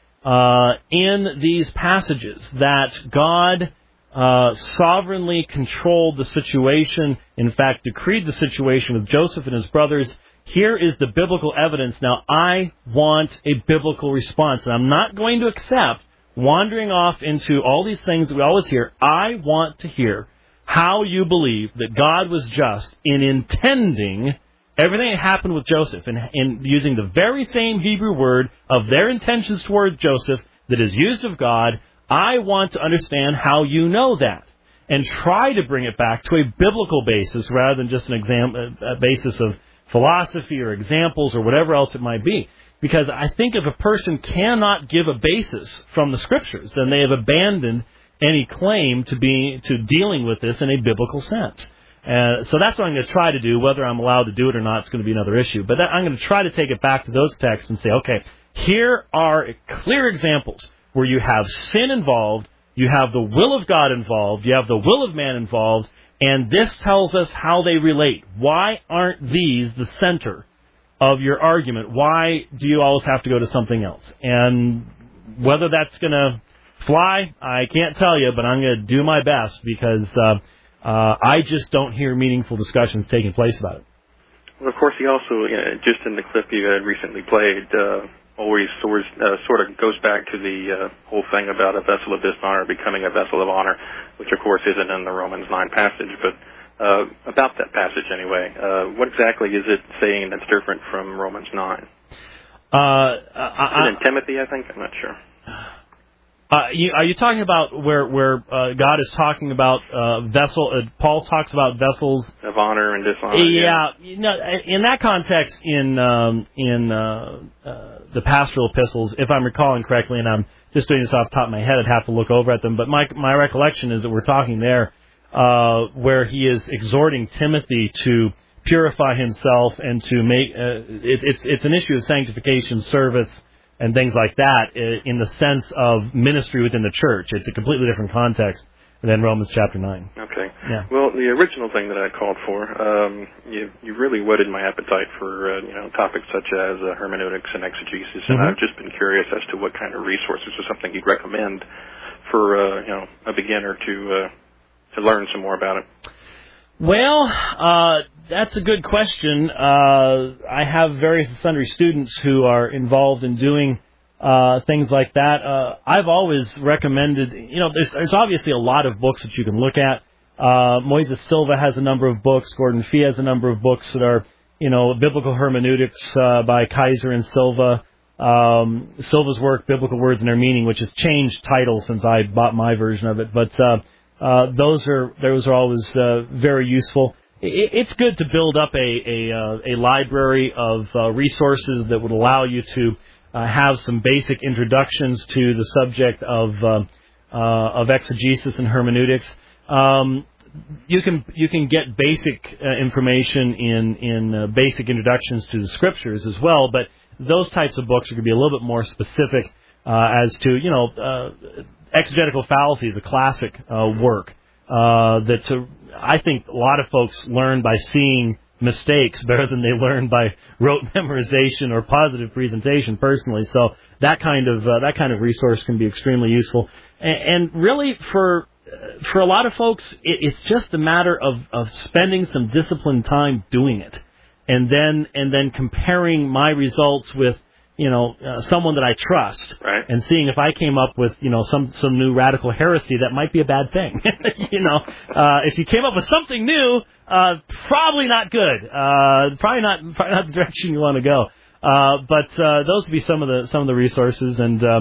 uh, in these passages that God uh, sovereignly controlled the situation, in fact, decreed the situation with Joseph and his brothers. Here is the biblical evidence. Now, I want a biblical response, and I'm not going to accept wandering off into all these things that we always hear. I want to hear how you believe that God was just in intending everything that happened with Joseph, and in using the very same Hebrew word of their intentions towards Joseph that is used of God. I want to understand how you know that, and try to bring it back to a biblical basis rather than just an exam- a basis of philosophy or examples or whatever else it might be. Because I think if a person cannot give a basis from the Scriptures, then they have abandoned any claim to be to dealing with this in a biblical sense. Uh, so that's what I'm going to try to do. Whether I'm allowed to do it or not is going to be another issue. But that, I'm going to try to take it back to those texts and say, okay, here are clear examples where you have sin involved, you have the will of God involved, you have the will of man involved, and this tells us how they relate. Why aren't these the center of your argument? Why do you always have to go to something else? And whether that's going to fly, I can't tell you, but I'm going to do my best, because uh, uh, I just don't hear meaningful discussions taking place about it. Well, of course, he also, you know, just in the clip you had recently played, uh, always sort of, uh, sort of goes back to the uh, whole thing about a vessel of dishonor becoming a vessel of honor, which, of course, isn't in the Romans nine passage, but uh, about that passage anyway. Uh, what exactly is it saying that's different from Romans nine? Uh, I, is it in Timothy, I think? I'm not sure. Uh, you, are you talking about where where uh, God is talking about uh, vessel? Uh, Paul talks about vessels of honor and dishonor. Yeah, yeah. You know, in that context, in um, in uh, uh, the pastoral epistles, if I'm recalling correctly, and I'm just doing this off the top of my head, I'd have to look over at them. But my my recollection is that we're talking there uh, where he is exhorting Timothy to purify himself and to make uh, it, it's it's an issue of sanctification, service, and things like that in the sense of ministry within the church. It's a completely different context than Romans chapter nine. Okay. Yeah. Well, the original thing that I called for, um, you, you really whetted my appetite for, uh, you know, topics such as uh, hermeneutics and exegesis, and Mm-hmm. I've just been curious as to what kind of resources or something you'd recommend for, uh, you know, a beginner to uh, to learn some more about it? Well, uh, that's a good question. Uh, I have various and sundry students who are involved in doing uh, things like that. Uh, I've always recommended, you know, there's, there's obviously a lot of books that you can look at. Uh, Moises Silva has a number of books. Gordon Fee has a number of books that are, you know, Biblical Hermeneutics uh, by Kaiser and Silva. Um, Silva's work, Biblical Words and Their Meaning, which has changed titles since I bought my version of it. But uh, uh, those are those are always uh, very useful. It, it's good to build up a a, uh, a library of uh, resources that would allow you to uh, have some basic introductions to the subject of uh, uh, of exegesis and hermeneutics. Um, you can you can get basic uh, information in in uh, basic introductions to the scriptures as well, but those types of books are going to be a little bit more specific uh, as to, you know, uh, exegetical fallacy is a classic uh, work uh, that uh, I think a lot of folks learn by seeing mistakes better than they learn by rote memorization or positive presentation personally. So that kind of uh, that kind of resource can be extremely useful. And, and really for for a lot of folks, it, it's just a matter of, of spending some disciplined time doing it. And then, and then comparing my results with, you know, uh, someone that I trust, right, and seeing if I came up with, you know, some some new radical heresy that might be a bad thing. you know, uh, if you came up with something new, uh, probably not good. Uh, probably not, probably not the direction you want to go. Uh, but uh, those would be some of the some of the resources. And uh,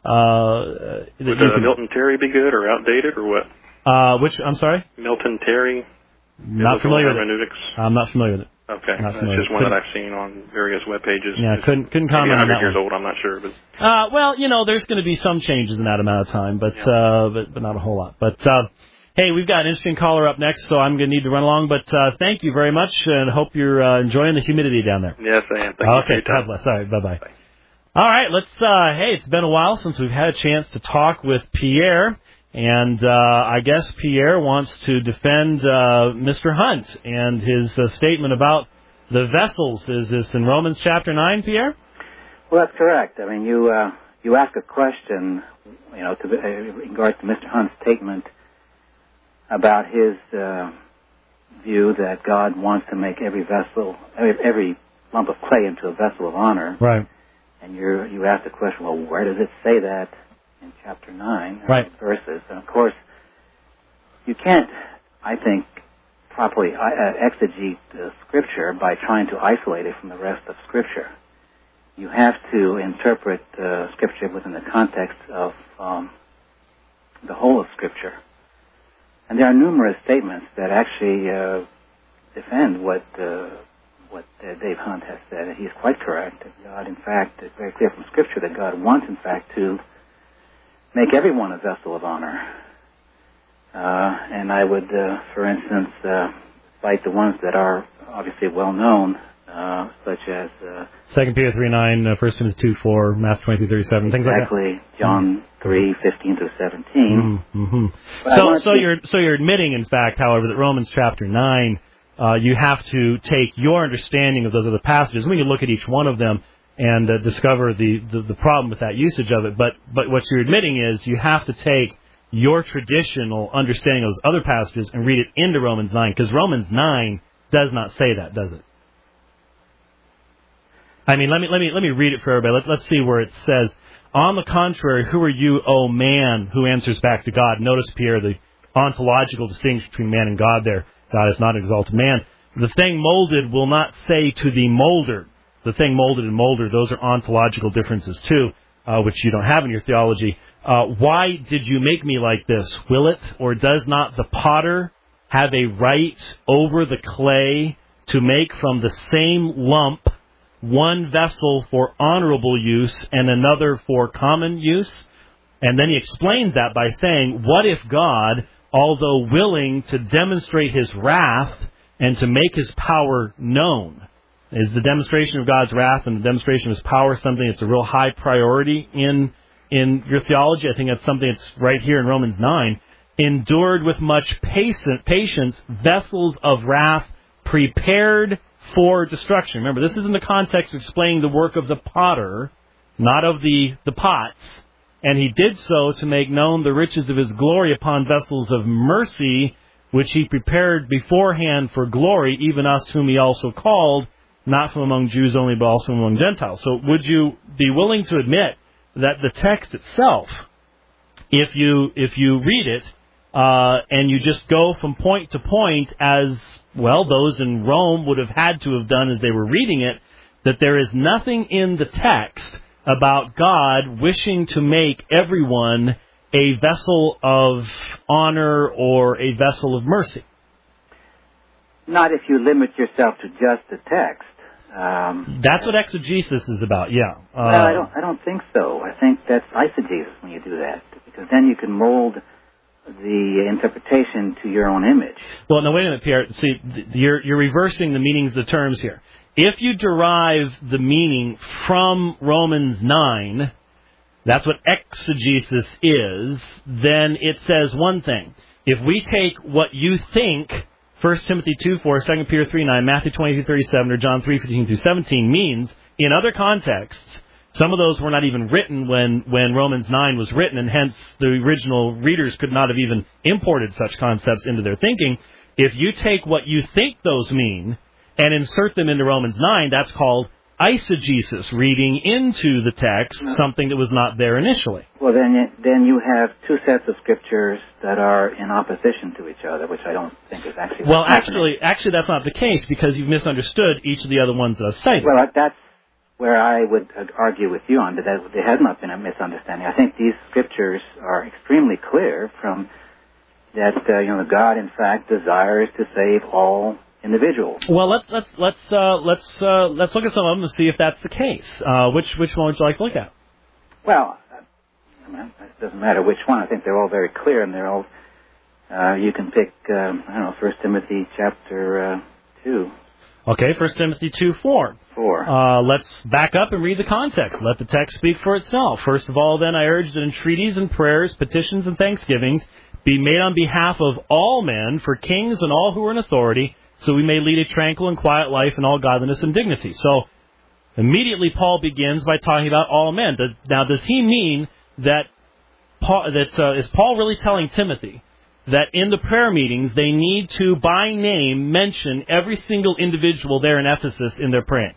uh, would uh, Milton Terry be good or outdated or what? Uh, which I'm sorry, Milton Terry. Not familiar with it. I'm not familiar with it. Okay, that's just one couldn't, that I've seen on various web pages. Yeah, it's couldn't couldn't comment on that years one. old, I'm not sure, but uh, well, you know, there's going to be some changes in that amount of time, but yeah. uh, but, but not a whole lot. But uh, hey, we've got an interesting caller up next, so I'm going to need to run along. But uh, thank you very much, and hope you're uh, enjoying the humidity down there. Yes, I am. Thank okay, you God bless. All right, bye bye. All right, let's. Uh, hey, it's been a while since we've had a chance to talk with Pierre. And uh, I guess Pierre wants to defend uh, Mister Hunt and his uh, statement about the vessels. Is this in Romans chapter nine, Pierre? Well, that's correct. I mean, you uh, you ask a question, you know, to the, uh, in regard to Mister Hunt's statement about his uh, view that God wants to make every vessel, every, every lump of clay into a vessel of honor. Right. And you you ask the question, well, where does it say that in chapter nine, right, verses? And of course, you can't, I think, properly uh, exegete uh, Scripture by trying to isolate it from the rest of Scripture. You have to interpret uh, Scripture within the context of um, the whole of Scripture. And there are numerous statements that actually uh, defend what uh, what uh, Dave Hunt has said. He's quite correct. That God, in fact, it's very clear from Scripture that God wants, in fact, to make everyone a vessel of honor. Uh, and I would, uh, for instance, uh, cite the ones that are obviously well known, uh, such as uh, Second Peter three nine, uh, First Timothy two four, Matthew twenty-three thirty-seven, things like that. Exactly, John mm-hmm. three fifteen through seventeen. Mm-hmm. So, so to... you're so you're admitting, in fact, however, that Romans chapter nine, uh, you have to take your understanding of those other passages. We can look at each one of them and uh, discover the, the, the problem with that usage of it. But but what you're admitting is you have to take your traditional understanding of those other passages and read it into Romans nine, because Romans nine does not say that, does it? I mean, let me let me let me read it for everybody. Let, let's see where it says. On the contrary, who are you, O man, who answers back to God? Notice, Pierre, the ontological distinction between man and God there. God is not an exalted man. The thing molded will not say to the molder. The thing molded and molder, those are ontological differences too, uh, which you don't have in your theology. Uh, why did you make me like this? Will it or does not the potter have a right over the clay to make from the same lump one vessel for honorable use and another for common use? And then he explains that by saying, what if God, although willing to demonstrate his wrath and to make his power known? Is the demonstration of God's wrath and the demonstration of his power something that's a real high priority in in your theology? I think that's something that's right here in Romans nine. Endured with much patience vessels of wrath prepared for destruction. Remember, this is in the context of explaining the work of the potter, not of the, the pots. And he did so to make known the riches of his glory upon vessels of mercy, which he prepared beforehand for glory, even us whom he also called, not from among Jews only, but also among Gentiles. So would you be willing to admit that the text itself, if you if you read it, uh, and you just go from point to point as, well, those in Rome would have had to have done as they were reading it, that there is nothing in the text about God wishing to make everyone a vessel of honor or a vessel of mercy? Not if you limit yourself to just the text. Um, that's what exegesis is about, yeah. Uh, well, I don't, I don't think so. I think that's eisegesis when you do that, because then you can mold the interpretation to your own image. Well, no, wait a minute, Pierre. See, you're, you're reversing the meanings of the terms here. If you derive the meaning from Romans nine, that's what exegesis is, then it says one thing. If we take what you think First Timothy two four, Second Peter three nine, Matthew twenty-two thirty-seven, or John three fifteen through seventeen means, in other contexts, some of those were not even written when, when Romans nine was written, and hence the original readers could not have even imported such concepts into their thinking. If you take what you think those mean and insert them into Romans nine, that's called eisegesis, reading into the text something that was not there initially. Well, then you, then you have two sets of scriptures that are in opposition to each other, which I don't think is actually Well, happening. actually, actually that's not the case, because you've misunderstood each of the other ones that I've cited. Well, that's where I would argue with you on, that there has not been a misunderstanding. I think these scriptures are extremely clear from that, uh, you know, God, in fact, desires to save all individuals. Well, let's let's let's uh, let's uh, let's look at some of them and see if that's the case. Uh, which which one would you like to look at? Well, I mean, it doesn't matter which one. I think they're all very clear, and they're all. Uh, you can pick, um, I don't know, First Timothy chapter uh, two. Okay, First Timothy two four. Four. Uh, let's back up and read the context. Let the text speak for itself. First of all, then, I urge that entreaties and prayers, petitions and thanksgivings be made on behalf of all men, for kings and all who are in authority, so we may lead a tranquil and quiet life in all godliness and dignity. So, immediately Paul begins by talking about all men. Now, does he mean that Paul, that uh, is Paul really telling Timothy that in the prayer meetings they need to, by name, mention every single individual there in Ephesus in their praying?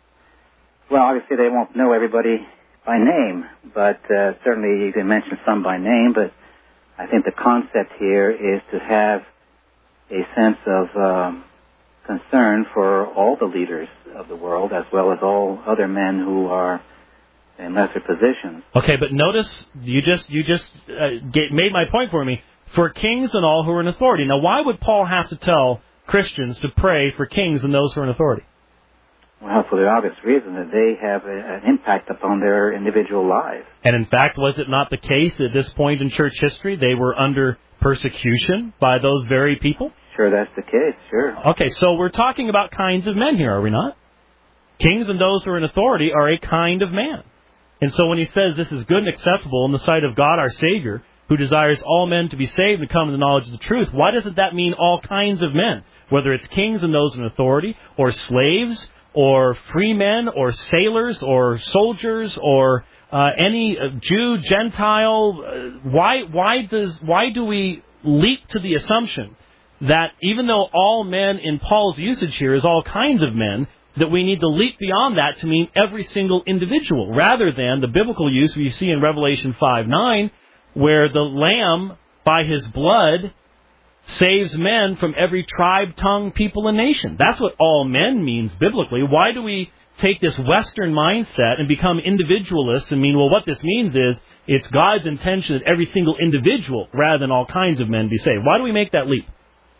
Well, obviously they won't know everybody by name, but uh, certainly you can mention some by name, but I think the concept here is to have a sense of um, concern for all the leaders of the world, as well as all other men who are in lesser positions. Okay, but notice you just you just uh, get, made my point for me. For kings and all who are in authority. Now, why would Paul have to tell Christians to pray for kings and those who are in authority? Well, for the obvious reason that they have a, an impact upon their individual lives. And in fact, was it not the case at this point in church history they were under persecution by those very people? Sure, that's the case, sure. Okay, so we're talking about kinds of men here, are we not? Kings and those who are in authority are a kind of man. And so when he says this is good and acceptable in the sight of God our Savior, who desires all men to be saved and come to the knowledge of the truth, why doesn't that mean all kinds of men? Whether it's kings and those in authority, or slaves, or free men, or sailors, or soldiers, or uh, any uh, Jew, Gentile. Uh, why why does why do we leap to the assumption that even though all men in Paul's usage here is all kinds of men, that we need to leap beyond that to mean every single individual, rather than the biblical use we see in Revelation five nine, where the Lamb, by his blood, saves men from every tribe, tongue, people, and nation. That's what all men means biblically. Why do we take this Western mindset and become individualists and mean, well, what this means is it's God's intention that every single individual, rather than all kinds of men, be saved? Why do we make that leap?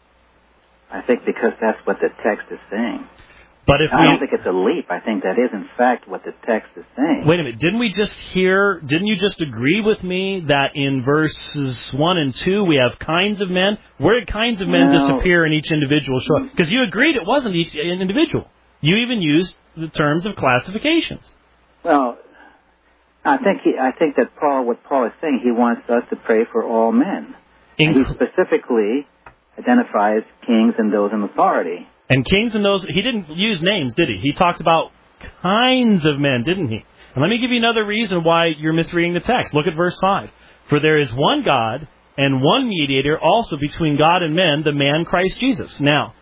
I think because that's what the text is saying. But if I we, don't think it's a leap. I think that is, in fact, what the text is saying. Wait a minute. Didn't we just hear, didn't you just agree with me that in verses one and two we have kinds of men? Where did kinds of men no. disappear in each individual show? Because you agreed it wasn't each individual. You even used the terms of classifications. Well, I think he, I think that Paul, what Paul is saying, he wants us to pray for all men. And he specifically identifies kings and those in authority. And kings and those, he didn't use names, did he? He talked about kinds of men, didn't he? And let me give you another reason why you're misreading the text. Look at verse five. For there is one God and one mediator also between God and men, the man Christ Jesus. Now,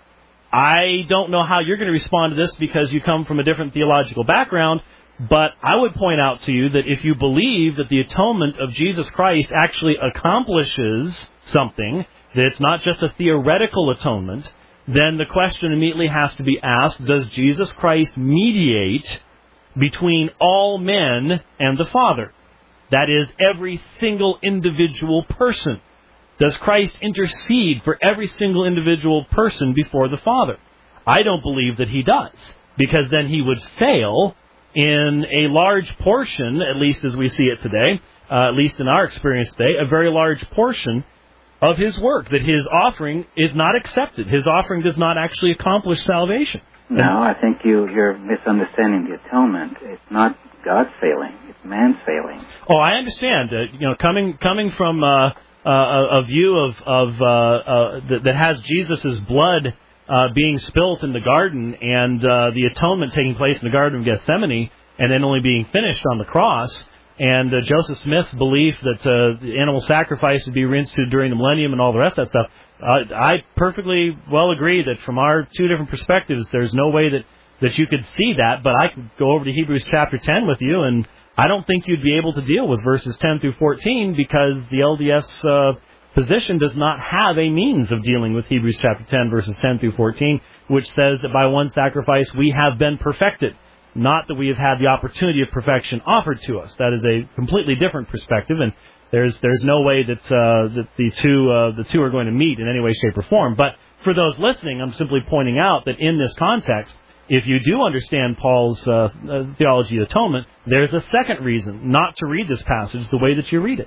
I don't know how you're going to respond to this because you come from a different theological background, but I would point out to you that if you believe that the atonement of Jesus Christ actually accomplishes something, that it's not just a theoretical atonement, then the question immediately has to be asked, does Jesus Christ mediate between all men and the Father? That is, every single individual person. Does Christ intercede for every single individual person before the Father? I don't believe that he does, because then he would fail in a large portion, at least as we see it today, uh, at least in our experience today, a very large portion of his work, that his offering is not accepted. His offering does not actually accomplish salvation. No, I think you, you're misunderstanding the atonement. It's not God's failing. It's man's failing. Oh, I understand. Uh, you know, coming coming from uh, uh, a, a view of, of uh, uh, that, that has Jesus' blood uh, being spilt in the garden and uh, the atonement taking place in the Garden of Gethsemane and then only being finished on the cross, and uh, Joseph Smith's belief that uh, the animal sacrifice would be reinstituted during the millennium and all the rest of that stuff, uh, I perfectly well agree that from our two different perspectives, there's no way that, that you could see that, but I could go over to Hebrews chapter ten with you, and I don't think you'd be able to deal with verses ten through fourteen because the L D S uh, position does not have a means of dealing with Hebrews chapter ten, verses ten through fourteen, which says that by one sacrifice we have been perfected. Not that we have had the opportunity of perfection offered to us. That is a completely different perspective, and there's there's no way that uh, that the two uh, the two are going to meet in any way, shape, or form. But for those listening, I'm simply pointing out that in this context, if you do understand Paul's uh, uh, theology of atonement, there's a second reason not to read this passage the way that you read it.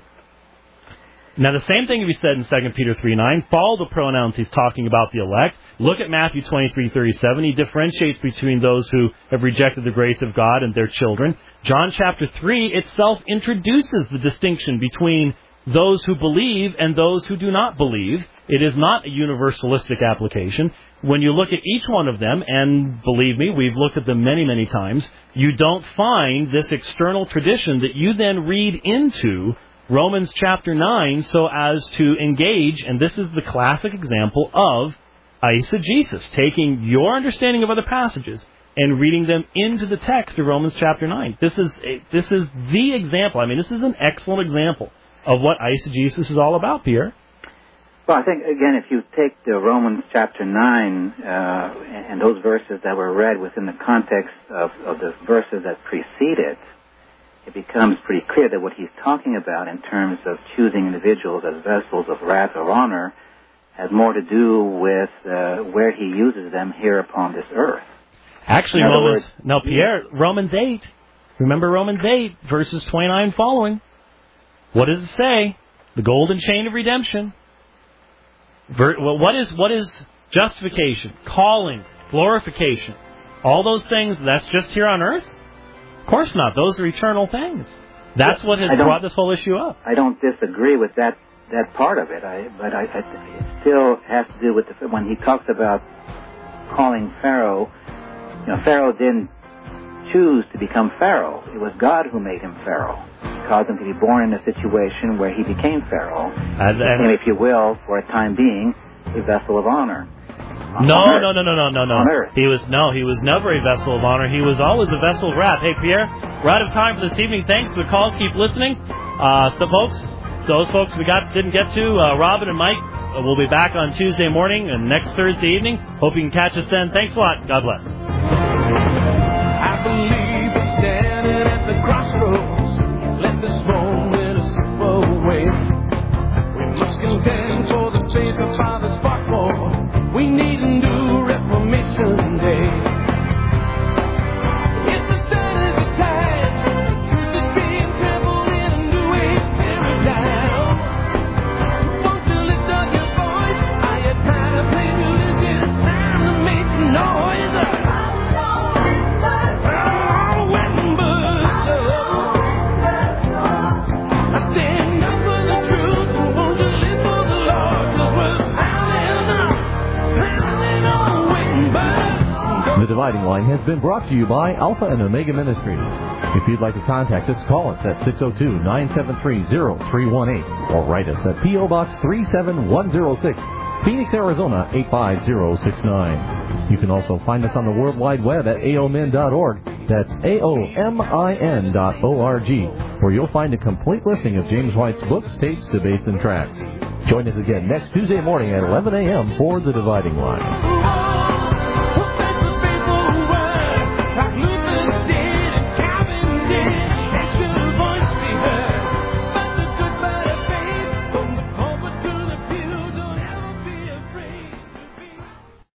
Now, the same thing can be said in Second Peter three nine. Follow the pronouns he's talking about the elect. Look at Matthew twenty-three thirty-seven. He differentiates between those who have rejected the grace of God and their children. John chapter three itself introduces the distinction between those who believe and those who do not believe. It is not a universalistic application. When you look at each one of them, and believe me, we've looked at them many, many times, you don't find this external tradition that you then read into Romans chapter nine so as to engage, and this is the classic example of eisegesis, taking your understanding of other passages and reading them into the text of Romans chapter nine. This is a, this is the example. I mean, this is an excellent example of what eisegesis is all about, Pierre. Well, I think, again, if you take the Romans chapter nine uh, and those verses that were read within the context of, of the verses that precede it, it becomes pretty clear that what he's talking about in terms of choosing individuals as vessels of wrath or honor has more to do with uh, where he uses them here upon this earth. Actually, in Romans, words, no, Pierre, Romans eight. Remember Romans eight, verses twenty-nine following. What does it say? The golden chain of redemption. Ver, well, what is what is justification, calling, glorification? All those things, that's just here on earth? Of course not. Those are eternal things. That's what has brought this whole issue up. I don't disagree with that that part of it, I, but I, I, it still has to do with the, when he talks about calling Pharaoh. You know, Pharaoh didn't choose to become Pharaoh. It was God who made him Pharaoh. He caused him to be born in a situation where he became Pharaoh. And, and, became, if you will, for a time being, a vessel of honor. No, no, no, no, no, no, no. On earth. He was no, he was never a vessel of honor. He was always a vessel of wrath. Hey, Pierre, we're out of time for this evening. Thanks for the call. Keep listening. Uh, the folks, those folks we got didn't get to, uh, Robin and Mike, uh, will be back on Tuesday morning and next Thursday evening. Hope you can catch us then. Thanks a lot. God bless. I believe we're standing at the crossroads. Let this moment slip away. We must contend for the faith our fathers fought for. We need a new Reformation Day. It's the sign of the time. Truth is being trampled in a new age paradigm. Won't you lift up your voice? Are you tired of playing music? It's time to make some noise. Line has been brought to you by Alpha and Omega Ministries. If you'd like to contact us, call us at six oh two, nine seven three, oh three one eight or write us at P O. Box three seven one oh six, Phoenix, Arizona eight five zero six nine. You can also find us on the World Wide Web at A O M I N dot org. That's A O M I N dot O R G, where you'll find a complete listing of James White's books, tapes, debates, and tracts. Join us again next Tuesday morning at eleven a.m. for The Dividing Line.